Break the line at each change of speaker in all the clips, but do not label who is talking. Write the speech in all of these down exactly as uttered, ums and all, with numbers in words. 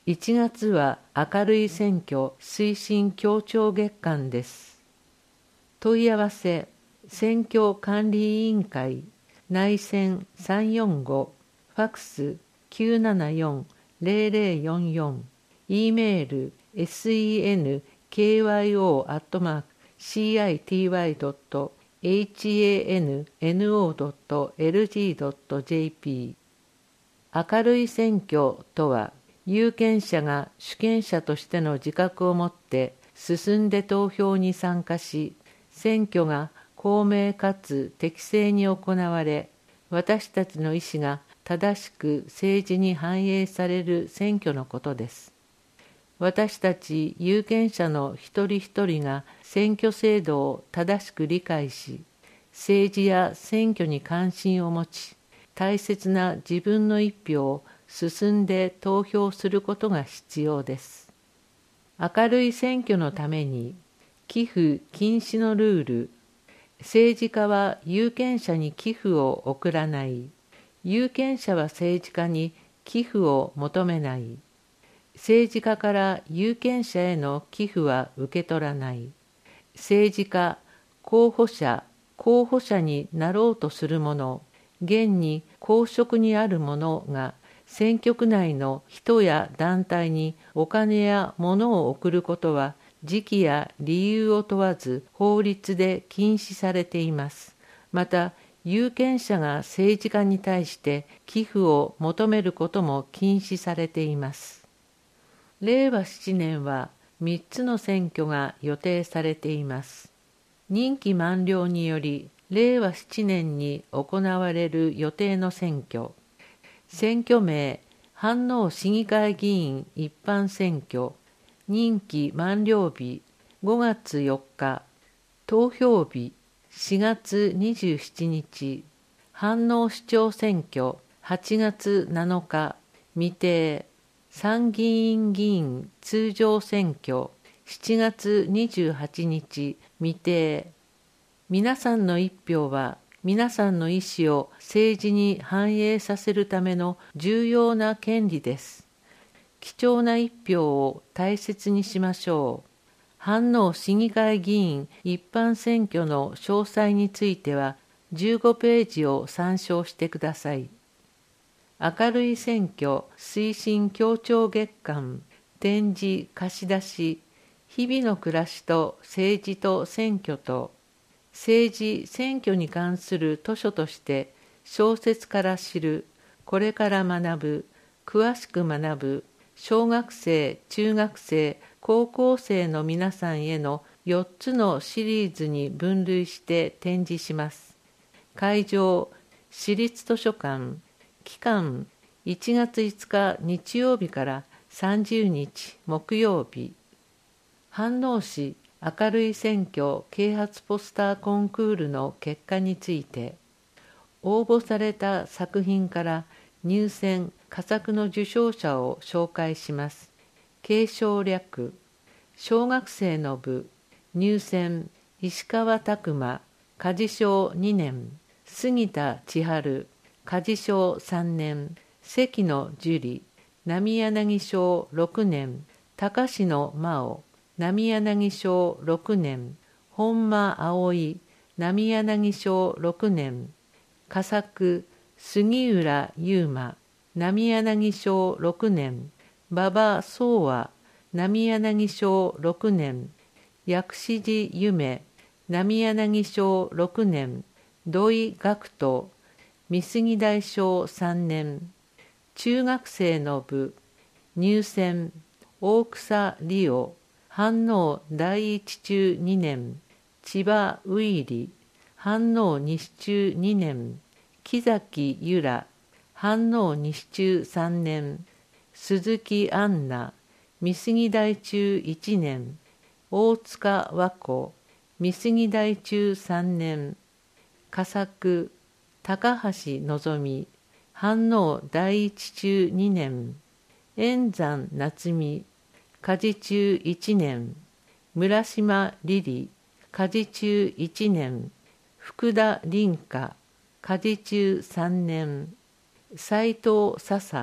いちがつは明るい選挙推進協調月間です。問い合わせ、選挙管理委員会、内線さんよんご、ファクスきゅうななよん ゼロゼロよんよん、E メール センキョ アットマーク シーアイティーワイドットエイチエーエヌエヌオードットエルジードットジェーピー。明るい選挙とは、有権者が主権者としての自覚を持って進んで投票に参加し、選挙が公明かつ適正に行われ、私たちの意思が正しく政治に反映される選挙のことです。私たち有権者の一人一人が選挙制度を正しく理解し、政治や選挙に関心を持ち、大切な自分の一票を進んで投票することが必要です。明るい選挙のために、寄付禁止のルール、政治家は有権者に寄付を送らない、有権者は政治家に寄付を求めない、政治家から有権者への寄付は受け取らない、政治家、候補者、候補者になろうとする者、現に公職にある者が選挙区内の人や団体にお金や物を送ることは時期や理由を問わず法律で禁止されています。また、有権者が政治家に対して寄付を求めることも禁止されています。れいわななねんはみっつの選挙が予定されています。任期満了により、れいわななねんに行われる予定の選挙。選挙名、飯能市議会議員一般選挙。任期満了日、ごがつよっか。投票日、しがつにじゅうしちにち。飯能市長選挙、はちがつなのか。未定。参議院議員通常選挙、しちがつにじゅうはちにち。未定。皆さんの一票は、皆さんの意思を政治に反映させるための重要な権利です。貴重な一票を大切にしましょう。飯能市議会議員一般選挙の詳細については、じゅうごページを参照してください。明るい選挙推進協調月間、展示貸し出し、日々の暮らしと政治と選挙と、政治・選挙に関する図書として小説から知る、これから学ぶ、詳しく学ぶ、小学生・中学生・高校生の皆さんへのよっつのシリーズに分類して展示します。会場、市立図書館、期間、いちがついつか日曜日からさんじゅうにち木曜日。飯能市明るい選挙啓発ポスターコンクールの結果について、応募された作品から入選・佳作の受賞者を紹介します。継承略、小学生の部、入選、石川拓磨、家事賞にねん、杉田千春、家事賞さんねん、関野樹里、浪柳賞ろくねん、高篠真央、浪柳賞ろくねん、本間葵、浪柳賞ろくねん、佳作、杉浦優馬、浪柳賞ろくねん、馬場壮和、浪柳賞ろくねん、薬師寺夢、浪柳賞ろくねん、土井学人、美杉大賞さんねん、中学生の部、入選、大草理央、飯能第一中にねん、千葉ウイリ、飯能西中にねん、木崎由良、飯能西中さんねん、鈴木杏奈、美杉大中いちねん、大塚和子、美杉大中さんねん、佳作、高橋のぞみ、飯能第一中にねん、円山夏美、家事中いちねん、村島リリ、家事中いちねん、福田凛香、家事中さんねん、斉藤笹、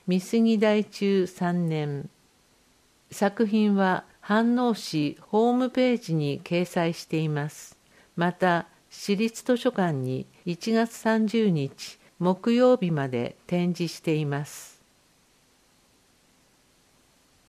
美杉台中さんねん。作品は飯能市ホームページに掲載しています。また、市立図書館にいちがつさんじゅうにち木曜日まで展示しています。